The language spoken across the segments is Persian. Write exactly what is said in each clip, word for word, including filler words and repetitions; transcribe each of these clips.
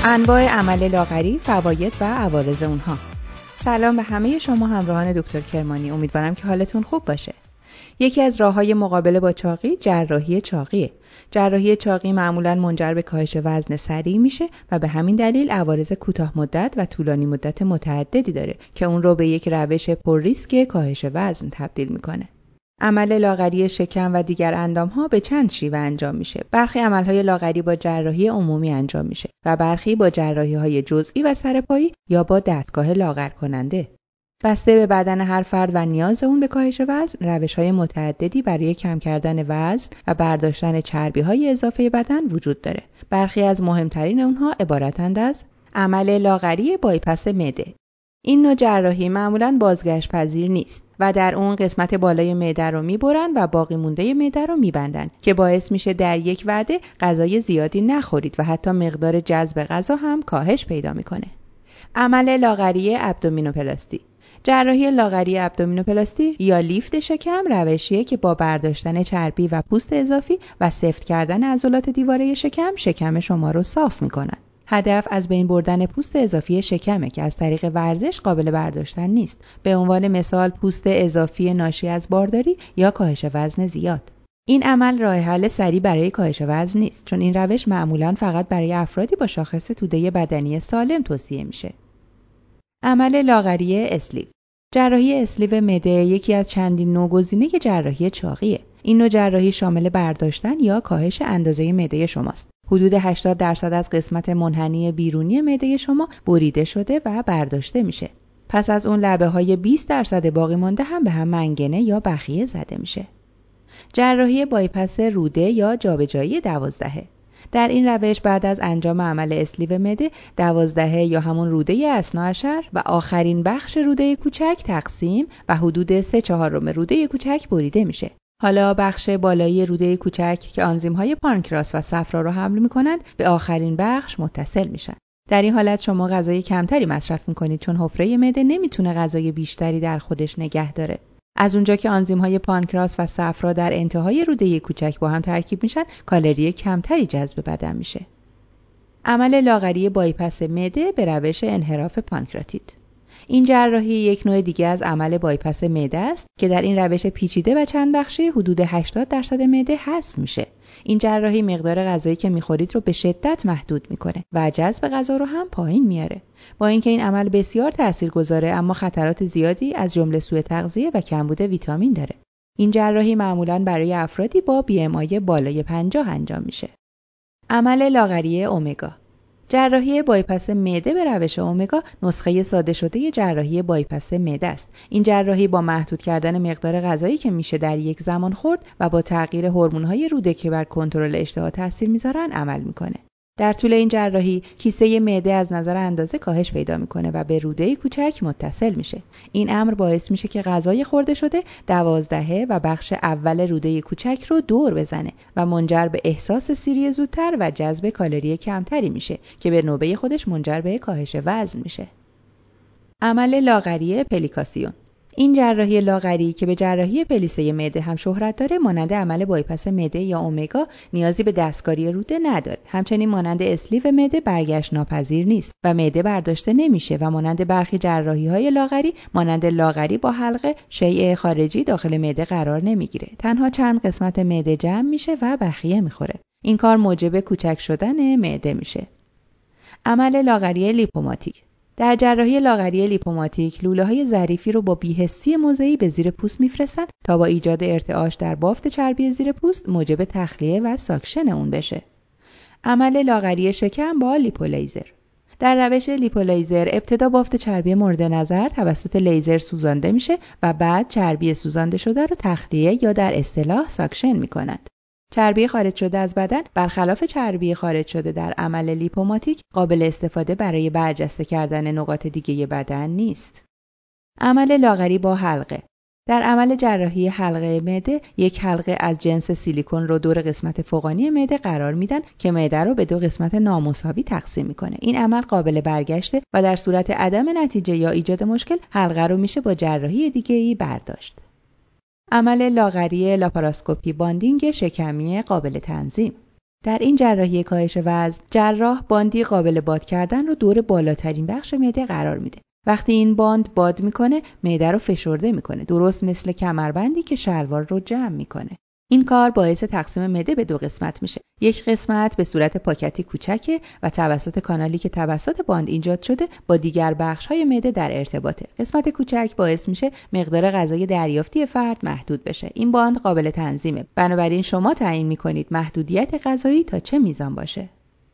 انواع عمل لاغری، فواید و عوارض اونها. سلام به همه شما همراهان دکتر کرمانی، امیدوارم که حالتون خوب باشه. یکی از راه‌های مقابله با چاقی جراحی چاقیه. جراحی چاقی معمولاً منجر به کاهش وزن سریع میشه و به همین دلیل عوارض کوتاه مدت و طولانی مدت متعددی داره که اون رو به یک روش پر ریسک کاهش وزن تبدیل میکنه. عمل لاغری شکم و دیگر اندام‌ها به چند شیوه انجام میشه. برخی عمل‌های لاغری با جراحی عمومی انجام میشه و برخی با جراحی‌های جزئی و سرپایی یا با دستگاه لاغر کننده. بسته به بدن هر فرد و نیاز اون به کاهش وزن، روش‌های متعددی برای کم کردن وزن و برداشتن چربی‌های اضافه بدن وجود داره. برخی از مهمترین اونها عبارتند از عمل لاغری بایپاس معده. این نوع جراحی معمولاً بازگشت پذیر نیست و در اون قسمت بالای معده رو میبرن و باقی مونده معده رو میبندن که باعث میشه در یک وعده غذای زیادی نخورید و حتی مقدار جذب غذا هم کاهش پیدا میکنه. عمل لاغری ابدومینوپلاستی. جراحی لاغری ابدومینوپلاستی یا لیفت شکم روشیه که با برداشتن چربی و پوست اضافی و سفت کردن عضلات دیواره شکم، شکم شما رو صاف میکنن. هدف از بین بردن پوست اضافی شکمه که از طریق ورزش قابل برداشتن نیست. به عنوان مثال پوست اضافی ناشی از بارداری یا کاهش وزن زیاد. این عمل راه حل سریع برای کاهش وزن نیست، چون این روش معمولاً فقط برای افرادی با شاخص توده بدنی سالم توصیه میشه. عمل لاغری اسلیو. جراحی اسلیو معده یکی از چندین نوع گزینه جراحی چاقیه. این نوع جراحی شامل برداشتن یا کاهش اندازه معده شماست. حدود هشتاد درصد از قسمت منحنی بیرونی معده شما بریده شده و برداشته میشه. پس از اون لبه های بیست درصد باقی مانده هم به هم منگنه یا بخیه زده میشه. جراحی بایپاس روده یا جابجایی دوازدهه. در این روش بعد از انجام عمل اسلیو معده، دوازدهه یا همون روده اثناعشر و آخرین بخش روده کوچک تقسیم و حدود سه چهارم روده کوچک بریده میشه. حالا بخش بالایی روده کوچک که آنزیم‌های پانکراس و صفرا رو حمل می‌کنند به آخرین بخش متصل میشن. در این حالت شما غذای کمتری مصرف می‌کنید چون حفره معده نمیتونه غذای بیشتری در خودش نگه داره. از اونجا که آنزیم‌های پانکراس و صفرا در انتهای روده کوچک با هم ترکیب میشن، کالری کمتری جذب بدن میشه. عمل لاغری بایپاس معده به روش انحراف پانکراتید. این جراحی یک نوع دیگه از عمل بایپاس معده است که در این روش پیچیده و چند بخشی حدود هشتاد درصد معده حذف میشه. این جراحی مقدار غذایی که میخورید رو به شدت محدود میکنه و جذب غذا رو هم پایین میاره. با اینکه این عمل بسیار تاثیرگذاره، اما خطرات زیادی از جمله سوء تغذیه و کمبود ویتامین داره. این جراحی معمولاً برای افرادی با بی ام آی بالای پنجاه انجام میشه. عمل لاغری امگا. جراحی بایپاس معده به روش امگا نسخه ساده شده جراحی بایپاس معده است. این جراحی با محدود کردن مقدار غذایی که میشه در یک زمان خورد و با تغییر هورمون‌های روده که بر کنترل اشتها تاثیر میذارن عمل میکنه. در طول این جراحی کیسه معده از نظر اندازه کاهش پیدا میکنه و به روده کوچک متصل میشه. این امر باعث میشه که غذای خورده شده دوازدهه و بخش اول روده کوچک رو دور بزنه و منجر به احساس سیری زودتر و جذب کالری کمتری میشه که به نوبه خودش منجر به کاهش وزن میشه. عمل لاغری پلیکاسیون. این جراحی لاغری که به جراحی پلیسه معده هم شهرت داره، مانند عمل بایپاس معده یا امگا نیازی به دستکاری روده نداره. همچنین مانند اسلیو معده برگشت ناپذیر نیست و معده برداشته نمیشه و مانند برخی جراحی‌های لاغری مانند لاغری با حلقه شیء خارجی داخل معده قرار نمیگیره. تنها چند قسمت معده جمع میشه و بخیه میخوره. این کار موجب کوچک شدن معده میشه. عمل لاغری لیپوماتیک. در جراحی لاغری لیپوماتیک لوله‌های ظریفی رو با بی‌حسی موضعی به زیر پوست میفرستن تا با ایجاد ارتعاش در بافت چربی زیر پوست موجب تخلیه و ساکشن اون بشه. عمل لاغری شکم با لیپولیزر. در روش لیپولیزر ابتدا بافت چربی مورد نظر توسط لیزر سوزانده میشه و بعد چربی سوزانده شده رو تخلیه یا در اصطلاح ساکشن میکنند. چربی خارج شده از بدن برخلاف چربی خارج شده در عمل لیپوماتیک قابل استفاده برای برجسته کردن نقاط دیگه بدن نیست. عمل لاغری با حلقه. در عمل جراحی حلقه معده یک حلقه از جنس سیلیکون رو دور قسمت فوقانی معده قرار میدن که معده رو به دو قسمت نامساوی تقسیم میکنه. این عمل قابل برگشته و در صورت عدم نتیجه یا ایجاد مشکل حلقه رو میشه با جراحی دیگه‌ای برداشت. عمل لاغری لاپاراسکوپی باندینگ شکمی قابل تنظیم. در این جراحی کاهش وزن، جراح باندی قابل باد کردن رو دور بالاترین بخش معده قرار میده. وقتی این باند باد میکنه، معده رو فشرده میکنه، درست مثل کمربندی که شلوار رو جمع میکنه. این کار باعث تقسیم معده به دو قسمت میشه. یک قسمت به صورت پاکتی کوچکه و توسط کانالی که توسط باند ایجاد شده با دیگر بخش‌های معده در ارتباطه. قسمت کوچک باعث میشه مقدار غذای دریافتی فرد محدود بشه. این باند قابل تنظیمه. بنابراین شما تعیین میکنید محدودیت غذایی تا چه میزان باشه.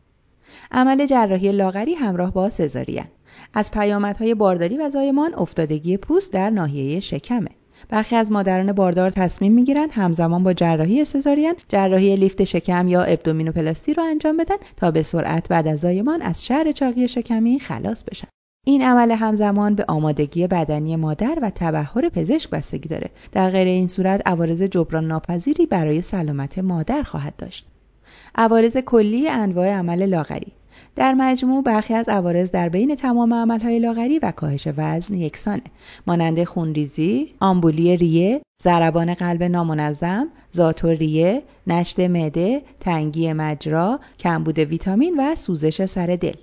عمل جراحی لاغری همراه با سزارین. از پیامدهای بارداری و زایمان افتادگی پوست در ناحیه شکمه. برخی از مادران باردار تصمیم میگیرن همزمان با جراحی سزارین جراحی لیفت شکم یا ابدومینوپلاستی رو انجام بدن تا به سرعت بعد از زایمان از شر چاقی شکمی خلاص بشن. این عمل همزمان به آمادگی بدنی مادر و تبحر پزشک بستگی داره. در غیر این صورت عوارض جبران ناپذیری برای سلامت مادر خواهد داشت. عوارض کلی انواع عمل لاغری. در مجموع برخی از عوارض در بین تمام عملهای لاغری و کاهش وزن یکسانه، مانند خونریزی، آمبولی ریه، ضربان قلب نامنظم، ذات‌الریه، ریه، نشت معده، تنگی مجرا، کمبود ویتامین و سوزش سر دل.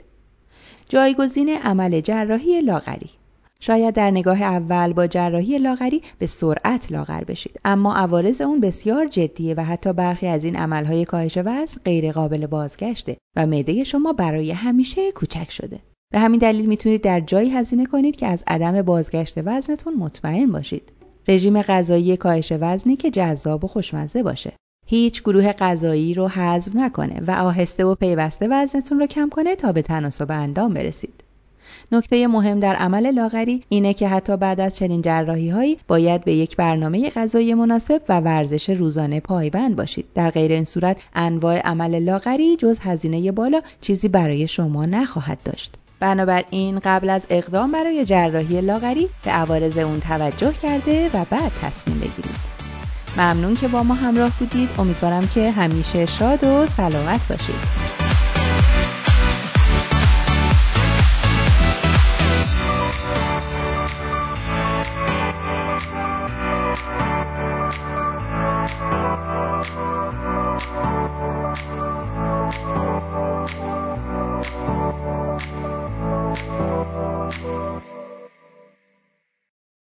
جایگزین عمل جراحی لاغری. شاید در نگاه اول با جراحی لاغری به سرعت لاغر بشید، اما عوارض اون بسیار جدیه و حتی برخی از این عملهای کاهش وزن غیر قابل بازگشته و معده شما برای همیشه کوچک شده. به همین دلیل میتونید در جایی هزینه کنید که از عدم بازگشت وزنتون مطمئن باشید. رژیم غذایی کاهش وزنی که جذاب و خوشمزه باشه. هیچ گروه غذایی رو حذف نکنه و آهسته و پیوسته وزنتون رو کم کنه تا به تناسب اندام برسید. نکته مهم در عمل لاغری اینه که حتی بعد از چنین جراحی‌هایی باید به یک برنامه غذایی مناسب و ورزش روزانه پایبند باشید. در غیر این صورت انواع عمل لاغری جز هزینه بالا چیزی برای شما نخواهد داشت. بنابراین قبل از اقدام برای جراحی لاغری به عوارض اون توجه کرده و بعد تصمیم بگیرید. ممنون که با ما همراه بودید. امیدوارم که همیشه شاد و سلامت باشید.